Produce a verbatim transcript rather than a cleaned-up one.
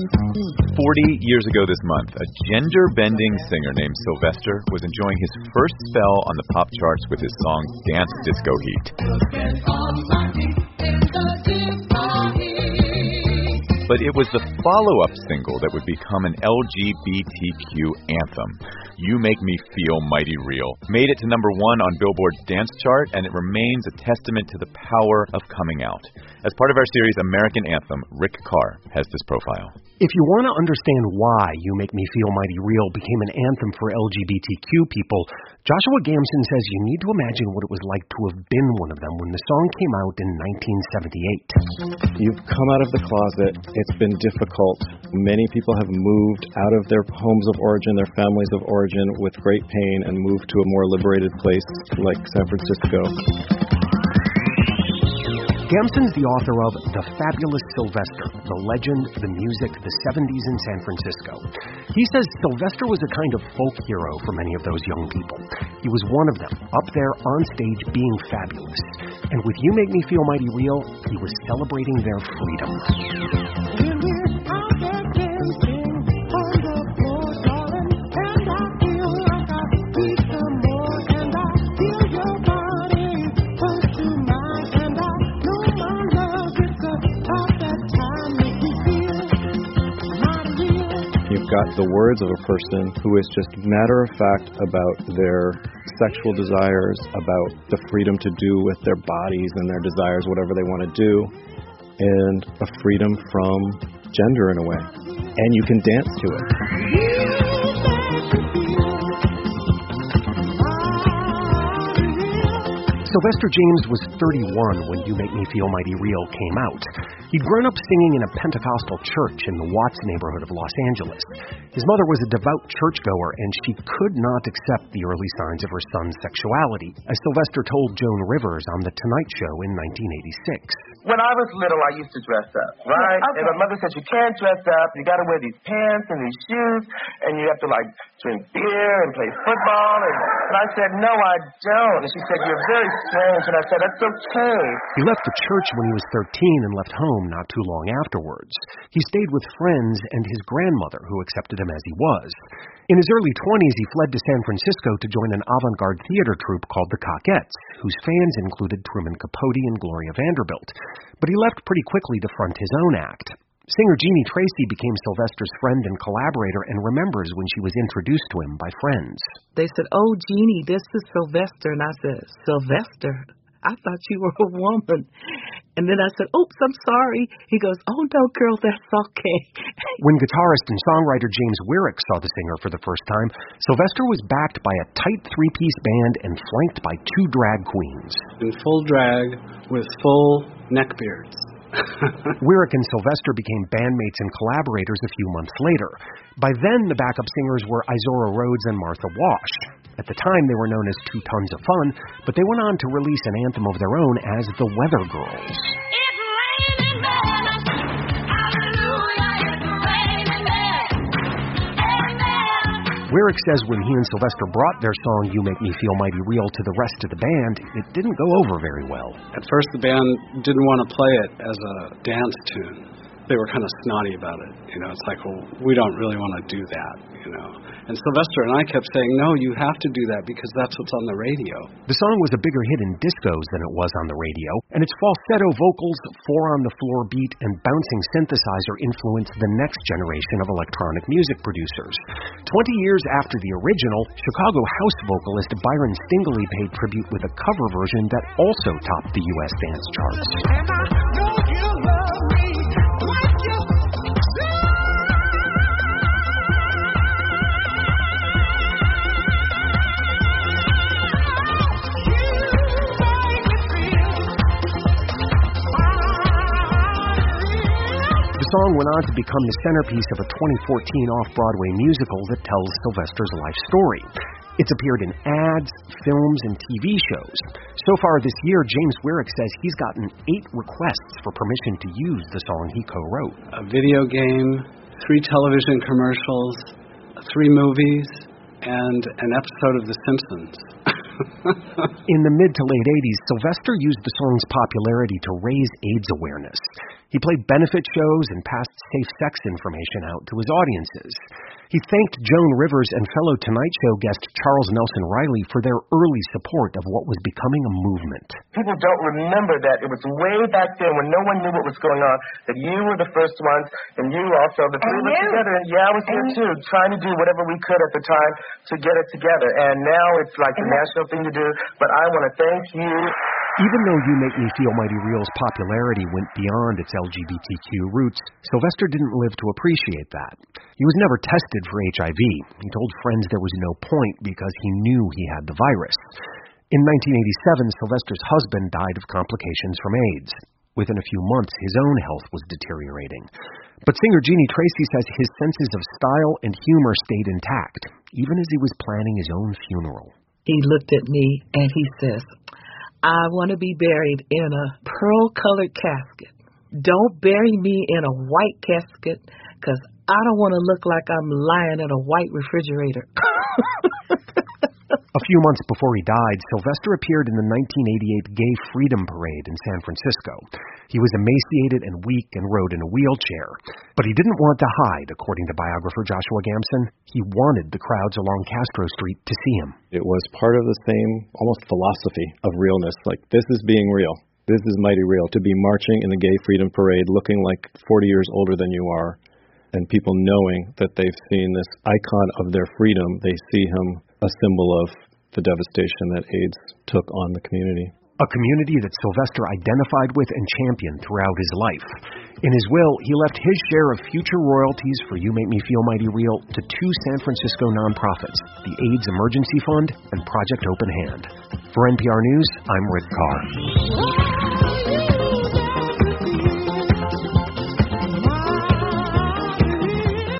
Forty years ago this month, a gender-bending singer named Sylvester was enjoying his first spell on the pop charts with his song Dance Disco Heat. But it was the follow-up single that would become an L G B T Q anthem. You Make Me Feel Mighty Real made it to number one on Billboard's dance chart, and it remains a testament to the power of coming out. As part of our series American Anthem, Rick Carr has this profile. If you want to understand why You Make Me Feel Mighty Real became an anthem for L G B T Q people, Joshua Gamson says you need to imagine what it was like to have been one of them when the song came out in nineteen seventy-eight. You've come out of the closet. It's been difficult. Many people have moved out of their homes of origin, their families of origin, with great pain and moved to a more liberated place like San Francisco. Gamson's the author of The Fabulous Sylvester, The Legend, The Music, The seventies in San Francisco. He says Sylvester was a kind of folk hero for many of those young people. He was one of them, up there on stage being fabulous. And with You Make Me Feel Mighty Real, he was celebrating their freedom. Got the words of a person who is just matter of fact about their sexual desires, about the freedom to do with their bodies and their desires whatever they want to do, and a freedom from gender in a way. And you can dance to it. Sylvester James was thirty-one when You Make Me Feel Mighty Real came out. He'd grown up singing in a Pentecostal church in the Watts neighborhood of Los Angeles. His mother was a devout churchgoer, and she could not accept the early signs of her son's sexuality, as Sylvester told Joan Rivers on The Tonight Show in nineteen eighty-six. When I was little, I used to dress up, right? Okay. And my mother said, you can't dress up, you got to wear these pants and these shoes, and you have to, like, drink beer and play football. And, and I said, no, I don't. And she said, you're very strange. And I said, that's okay. He left the church when he was thirteen and left home not too long afterwards. He stayed with friends and his grandmother, who accepted him as he was. In his early twenties, he fled to San Francisco to join an avant-garde theater troupe called the Cockettes, whose fans included Truman Capote and Gloria Vanderbilt. But he left pretty quickly to front his own act. Singer Jeannie Tracy became Sylvester's friend and collaborator and remembers when she was introduced to him by friends. They said, oh, Jeannie, this is Sylvester. And I said, Sylvester? I thought you were a woman. And then I said, oops, I'm sorry. He goes, oh, no, girl, that's okay. When guitarist and songwriter James Wyrick saw the singer for the first time, Sylvester was backed by a tight three-piece band and flanked by two drag queens. In full drag with full neckbeards. Wyrick and Sylvester became bandmates and collaborators a few months later. By then, the backup singers were Izora Rhodes and Martha Wash. At the time, they were known as Two Tons of Fun, but they went on to release an anthem of their own as the Weather Girls. Wyrick says when he and Sylvester brought their song You Make Me Feel Mighty Real to the rest of the band, it didn't go over very well. At first the band didn't want to play it as a dance tune. They were kind of snotty about it. You know, it's like, well, we don't really want to do that, you know. And Sylvester and I kept saying, no, you have to do that because that's what's on the radio. The song was a bigger hit in discos than it was on the radio, and its falsetto vocals, four-on-the-floor beat, and bouncing synthesizer influenced the next generation of electronic music producers. Twenty years after the original, Chicago house vocalist Byron Stingley paid tribute with a cover version that also topped the U S dance charts. The song went on to become the centerpiece of a twenty fourteen off-Broadway musical that tells Sylvester's life story. It's appeared in ads, films, and T V shows. So far this year, James Wyrick says he's gotten eight requests for permission to use the song he co-wrote. A video game, three television commercials, three movies, and an episode of The Simpsons. In the mid to late eighties, Sylvester used the song's popularity to raise AIDS awareness. He played benefit shows and passed safe sex information out to his audiences. He thanked Joan Rivers and fellow Tonight Show guest Charles Nelson Riley for their early support of what was becoming a movement. People don't remember that it was way back then when no one knew what was going on, that you were the first ones, and you also, the three of us together, and yeah, I was here too, trying to do whatever we could at the time to get it together. And now it's like the national thing to do, but I want to thank you. Even though You Make Me Feel Mighty Real's popularity went beyond its L G B T Q roots, Sylvester didn't live to appreciate that. He was never tested for H I V. He told friends there was no point because he knew he had the virus. In nineteen eighty-seven, Sylvester's husband died of complications from AIDS. Within a few months, his own health was deteriorating. But singer Jeannie Tracy says his senses of style and humor stayed intact, even as he was planning his own funeral. He looked at me and he says, I want to be buried in a pearl-colored casket. Don't bury me in a white casket because I don't want to look like I'm lying in a white refrigerator. A few months before he died, Sylvester appeared in the nineteen eighty-eight Gay Freedom Parade in San Francisco. He was emaciated and weak and rode in a wheelchair. But he didn't want to hide, according to biographer Joshua Gamson. He wanted the crowds along Castro Street to see him. It was part of the same, almost philosophy of realness. Like, this is being real. This is mighty real. To be marching in the Gay Freedom Parade looking like forty years older than you are, and people knowing that they've seen this icon of their freedom, they see him a symbol of the devastation that AIDS took on the community. A community that Sylvester identified with and championed throughout his life. In his will, he left his share of future royalties for You Make Me Feel Mighty Real to two San Francisco nonprofits, the AIDS Emergency Fund and Project Open Hand. For N P R News, I'm Rick Carr.